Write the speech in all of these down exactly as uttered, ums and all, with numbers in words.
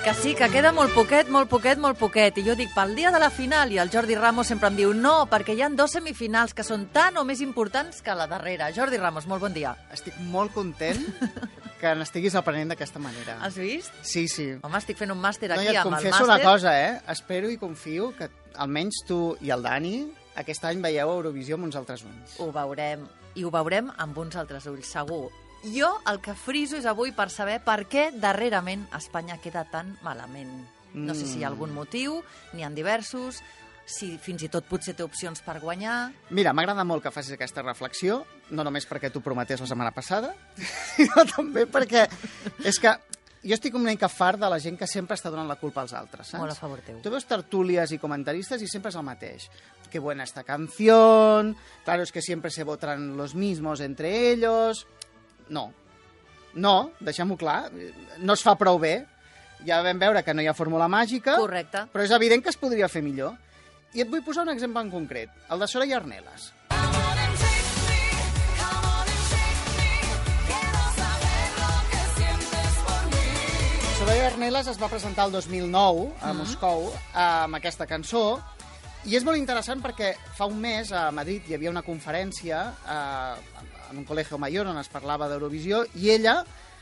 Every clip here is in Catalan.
Que sí, que queda molt poquet, molt poquet, molt poquet. I jo dic, pel dia de la final, i el Jordi Ramos sempre em diu no, perquè hi ha dos semifinals que són tan o més importants que la darrera. Jordi Ramos, molt bon dia. Estic molt content que n'estiguis aprenent d'aquesta manera. Has vist? Sí, sí. Home, estic fent un màster No, aquí i et amb el confesso màster. una cosa, eh? Espero i confio que almenys tu i el Dani aquest any veieu Eurovisió amb uns altres ulls. Ho veurem, i ho veurem amb uns altres ulls, segur. Jo el que friso és avui per saber per què darrerament Espanya queda tan malament. No sé si hi ha algun motiu, n'hi ha diversos, si fins i tot potser té opcions per guanyar. Mira, m'agrada molt que facis aquesta reflexió, no només perquè t'ho prometés la setmana passada, sinó també perquè és que jo estic una mica fart de la gent que sempre està donant la culpa als altres, saps? Molt a favor teu. Tu veus tertúlies i comentaristes i sempre és el mateix. Que buena esta canción, claro, es que siempre se votan los mismos entre ellos... No, no, deixem-ho clar, no es fa prou bé. Ja vam veure que no hi ha fórmula màgica, Correcte. però és evident que es podria fer millor. I et vull posar un exemple en concret, el de Soraya Arnelas. Soraya Arnelas es va presentar el dos mil nou a Moscou amb aquesta cançó i és molt interessant perquè fa un mes a Madrid hi havia una conferència eh, en un col·legi mayor on es parlava d'Eurovisió i ella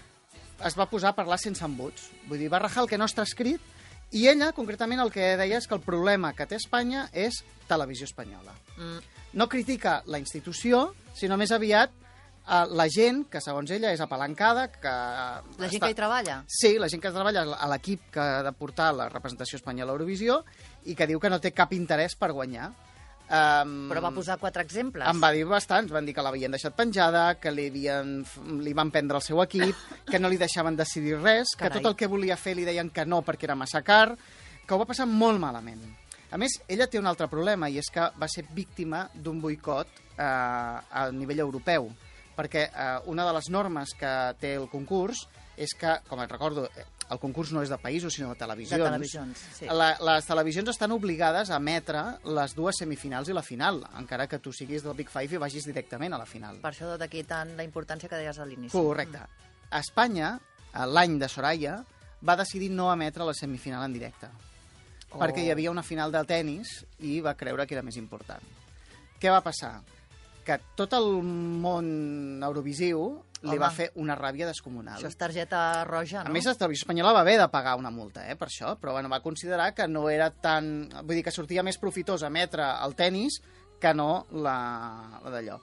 es va posar a parlar sense embuts. Vull dir, va rajar el que no està escrit i ella, concretament, el que deia és que el problema que té Espanya és Televisió Espanyola. Mm. No critica la institució, sinó més aviat eh, la gent que, segons ella, és apalancada, que... La gent que hi treballa? Sí, la gent que treballa a l'equip que ha de portar la representació espanyola a Eurovisió i que diu que no té cap interès per guanyar. Um, Però va posar quatre exemples. Em va dir bastants, van dir que l'havien deixat penjada, que li, havien, li van prendre el seu equip, que no li deixaven decidir res, Carai. que tot el que volia fer li deien que no perquè era massa car, que ho va passar molt malament. A més, ella té un altre problema, i és que va ser víctima d'un boicot eh, a nivell europeu, perquè eh, una de les normes que té el concurs és que, com et recordo, el concurs no és de països, sinó de televisions. De televisions, sí. La, les televisions estan obligades a emetre les dues semifinals i la final, encara que tu siguis del Big Five i vagis directament a la final. Per això d'aquí tant la importància que deies a l'inici. Correcte. A Espanya, l'any de Soraya, va decidir no emetre la semifinal en directe, Oh. perquè hi havia una final de tennis i va creure que era més important. Què va passar? Que tot el món eurovisiu li Home. va fer una ràbia descomunal. Això és targeta roja, no? A més, la Televisió Espanyola va haver de pagar una multa, eh, per això, però bueno, va considerar que no era tan... Vull dir que sortia més profitós emetre el tennis que no la, la d'allò.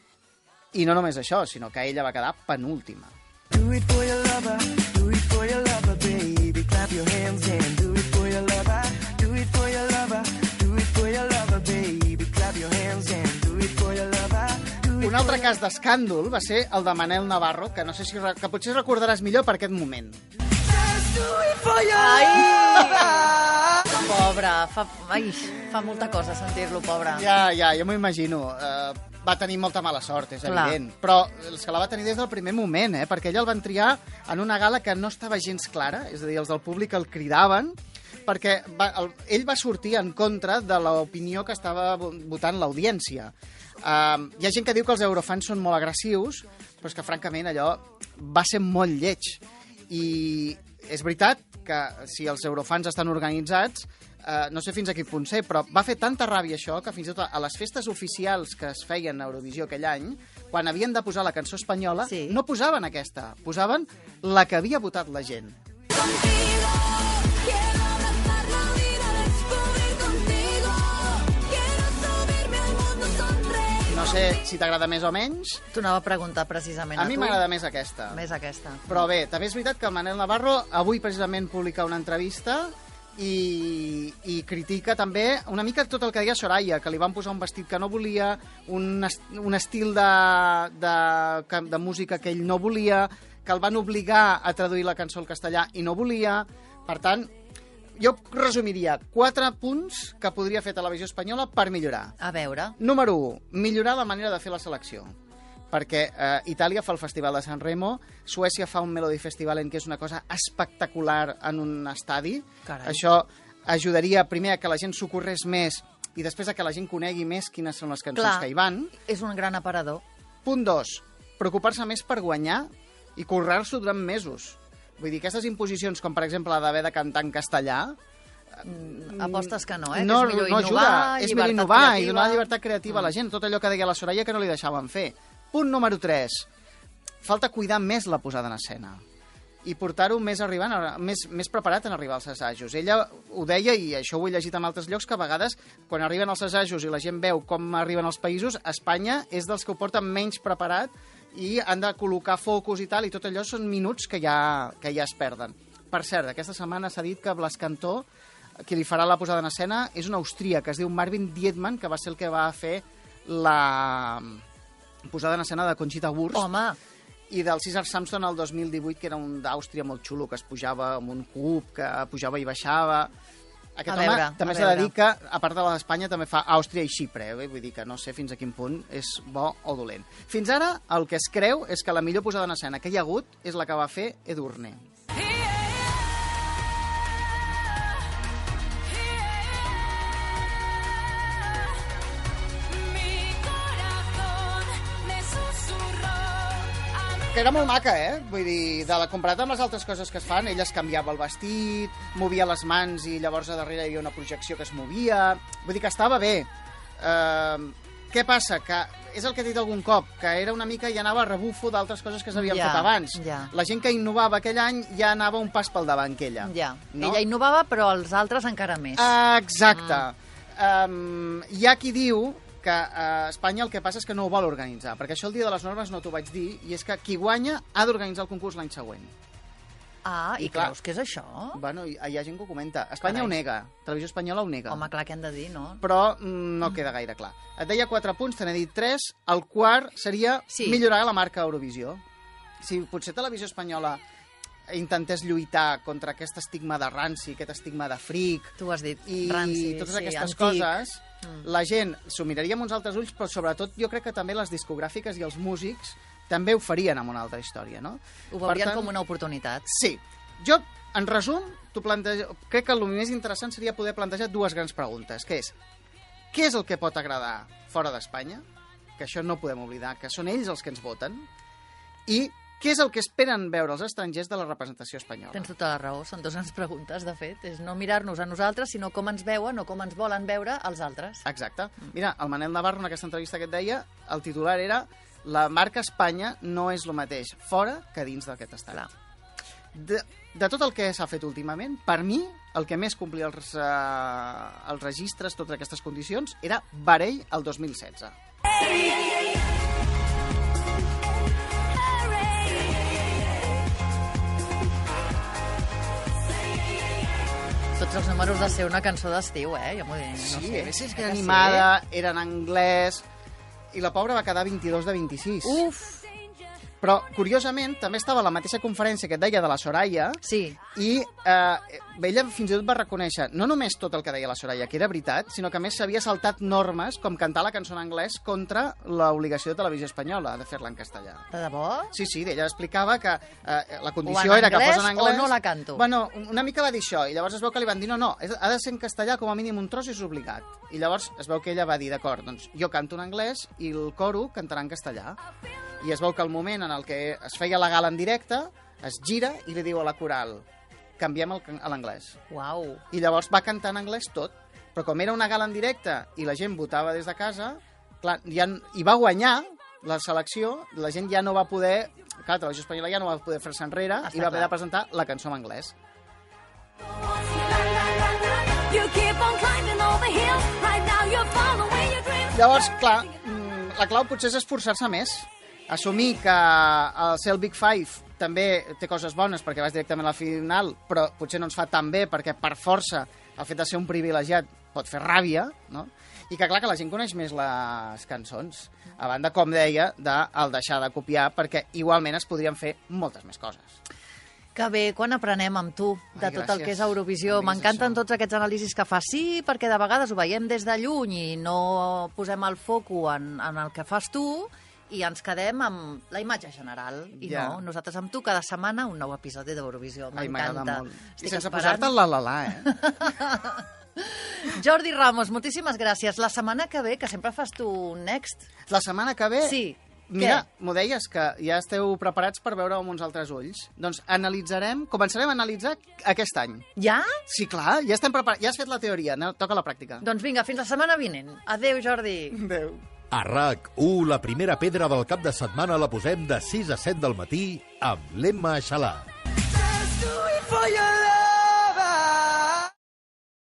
I no només això, sinó que ella va quedar penúltima. Do it for your lover, do it for your lover, baby. Clap your hands and do it for your lover. Do it for your lover, do it for your lover, baby. Clap your hands and do it for your lover. Un altre cas d'escàndol va ser el de Manel Navarro, que no sé si que potser recordaràs millor per aquest moment. Ai! Pobre, fa, ai, fa molta cosa sentir-lo, pobre. Ja, ja, jo m'ho imagino. Uh, va tenir molta mala sort, és Clar. evident. Però és que la va tenir des del primer moment, eh? Perquè ella el van triar en una gala que no estava gens clara, és a dir, els del públic el cridaven, perquè va, el, ell va sortir en contra de l'opinió que estava votant l'audiència. Uh, hi ha gent que diu que els eurofans són molt agressius, però és que, francament, allò va ser molt lleig. I és veritat que si els eurofans estan organitzats, eh, no sé fins a quin punt sé, però va fer tanta ràbia això que fins i tot a les festes oficials que es feien a Eurovisió aquell any, quan havien de posar la cançó espanyola, Sí. no posaven aquesta, posaven la que havia votat la gent. No sé si t'agrada més o menys, T'ho anava a preguntar precisament a, a mi tu. m'agrada més aquesta. Més aquesta. Però bé, també és veritat que el Manel Navarro avui precisament publica una entrevista i, i critica també una mica tot el que deia Soraya, que li van posar un vestit que no volia, un, est un estil de, de, de música que ell no volia, que el van obligar a traduir la cançó al castellà i no volia. Per tant, jo resumiria quatre punts que podria fer Televisió Espanyola per millorar. A veure. Número u, millorar la manera de fer la selecció. Perquè eh, Itàlia fa el Festival de San Remo, Suècia fa un Melody Festival en què és una cosa espectacular en un estadi. Carai. Això ajudaria primer a que la gent s'ocorrés més i després a que la gent conegui més quines són les cançons Clar. que hi van. És un gran aparador. Punt dos, preocupar-se més per guanyar i currar-s'ho durant mesos. Vull dir, aquestes imposicions, com per exemple la d'haver de cantar en castellà, Mm, apostes que no, eh? no, que és millor no innovar, ajuda. És millor llibertat innovar creativa. i donar llibertat creativa a la gent. Tot allò que deia la Soraya que no li deixaven fer. Punt número tres. Falta cuidar més la posada en escena i portar-ho més, arribant, més, més preparat en arribar als assajos. Ella ho deia, i això ho he llegit en altres llocs, que a vegades, quan arriben els assajos i la gent veu com arriben els països, Espanya és dels que ho porten menys preparat i han de col·locar focus i tal, i tot allò són minuts que ja, que ja es perden. Per cert, aquesta setmana s'ha dit que Blas Cantó, qui li farà la posada en escena, és un austríac que es diu Marvin Dietmann, que va ser el que va fer la posada en escena de Conchita Wurst. Home, I del César Samson el dos mil divuit, que era un d'Àustria molt xulo, que es pujava amb un cub, que pujava i baixava. Aquest A home veure, també a s'ha de veure. dir que, a part de l'Espanya, també fa Àustria i Xipre. Eh? Vull dir que no sé fins a quin punt és bo o dolent. Fins ara, el que es creu és que la millor posada en escena que hi ha hagut és la que va fer Edurne. Que era molt maca, eh? Vull dir, de la comparat amb les altres coses que es fan, ella es canviava el vestit, movia les mans i llavors a darrere hi havia una projecció que es movia. Vull dir que estava bé. Uh, què passa? Que és el que he dit algun cop, que era una mica i anava a rebufo d'altres coses que s'havien Ja, fet abans. ja. La gent que innovava aquell any ja anava un pas pel davant que ella. ja. No? Ella innovava, però els altres encara més. Exacte. Mm. Um, hi ha qui diu que a Espanya el que passa és que no ho vol organitzar, perquè això el dia de les normes no t'ho vaig dir, i és que qui guanya ha d'organitzar el concurs l'any següent. Ah, i, I clar- creus que és això? Bueno, hi, hi ha gent que ho comenta. Espanya Carai. ho nega, Televisió Espanyola ho nega. Home, clar, què hem de dir, no? Però mm, no queda gaire clar. Et deia quatre punts, te n'he dit tres. El quart seria Sí. millorar la marca Eurovisió. Si potser Televisió Espanyola intentés lluitar contra aquest estigma de ranci, aquest estigma de fric, Tu has dit, i ranci, totes sí, aquestes antic. coses, Mm. la gent s'ho miraria amb uns altres ulls, però sobretot jo crec que també les discogràfiques i els músics també ho farien amb una altra història, no? Ho veurien Per tant, com una oportunitat. Sí. Jo, en resum, t'ho plantege... crec que el més interessant seria poder plantejar dues grans preguntes, que és, què és el que pot agradar fora d'Espanya? Que això no podem oblidar, que són ells els que ens voten. I què és el que esperen veure els estrangers de la representació espanyola? Tens tota la raó, són dues grans preguntes, de fet. És no mirar-nos a nosaltres, sinó com ens veuen o com ens volen veure els altres. Exacte. Mira, el Manel Navarro, en aquesta entrevista que et deia, el titular era la marca Espanya no és el mateix fora que dins d'aquest estat. Clar. De, de tot el que s'ha fet últimament, per mi, el que més complia els, uh, els registres, totes aquestes condicions, era Varell el dos mil setze. Tots els números de ser una cançó d'estiu, eh? Jo m'ho dic, no Sí, sé. a més és Eh que era sí? animada, era en anglès, i la pobra va quedar vint-i-dos de vint-i-sis. Uf, Però, curiosament, també estava a la mateixa conferència que et deia de la Soraya, sí. i eh, ella fins i tot va reconèixer no només tot el que deia la Soraya, que era veritat, sinó que a més s'havia saltat normes com cantar la cançó en anglès contra l'obligació de Televisió Espanyola de fer-la en castellà. De debò? Sí, sí, ella explicava que eh, la O condició en era que anglès fos en anglès... o no la canto. Bueno, una mica va dir això, i llavors es veu que li van dir no, no, és- ha de ser en castellà, com a mínim un tros és obligat. I llavors es veu que ella va dir, d'acord, doncs jo canto en anglès i el coro cantarà en castellà. I es veu que el moment en el que es feia la gala en directe, es gira i li diu a la coral, canviem el can- a l'anglès. Uau. I llavors va cantar en anglès tot, però com era una gala en directe i la gent votava des de casa, clar, ja, i va guanyar la selecció, la gent ja no va poder... Clar, Televisió Espanyola ja no va poder fer-se enrere Està i va clar. poder presentar la cançó en anglès. You keep on climbing all the hills. Right now you're following your dreams. Llavors, clar, mm, la clau potser és esforçar-se més. Assumir que el ser el Big Five també té coses bones perquè vas directament a la final, però potser no ens fa tan bé perquè per força el fet de ser un privilegiat pot fer ràbia, no? I que clar que la gent coneix més les cançons, a banda, com deia, del deixar de copiar, perquè igualment es podrien fer moltes més coses. Que bé, quan aprenem amb tu de Ai, tot el gràcies. que és Eurovisió. No em diguis M'encanten això. tots aquests anàlisis que fas. Sí, perquè de vegades ho veiem des de lluny i no posem el foco en, en el que fas tu i ens quedem amb la imatge general. I Ja. no, nosaltres amb tu cada setmana un nou episodi d'Eurovisió. Ai, m'agrada M'encanta. molt. I Estic sense esperant. posar-te el la-la-la, eh? Jordi Ramos, moltíssimes gràcies. La setmana que ve, que sempre fas tu un next. La setmana que ve Sí. Mira, m'ho deies, que ja esteu preparats per veure amb uns altres ulls. Doncs analitzarem, començarem a analitzar aquest any. Ja? Sí, clar, ja estem preparats, ja has fet la teoria, no? Toca la pràctica. Doncs vinga, fins la setmana vinent. Adéu, Jordi. Adéu. A RAC u, la primera pedra del cap de setmana la posem de sis a set del matí amb l'Emma Xalà. Just do it for your love.